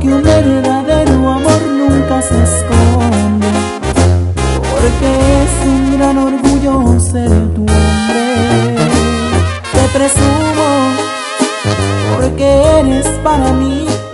que un verdadero amor nunca se esconde, porque es un gran orgullo ser tu hombre. Te presumo porque eres para mí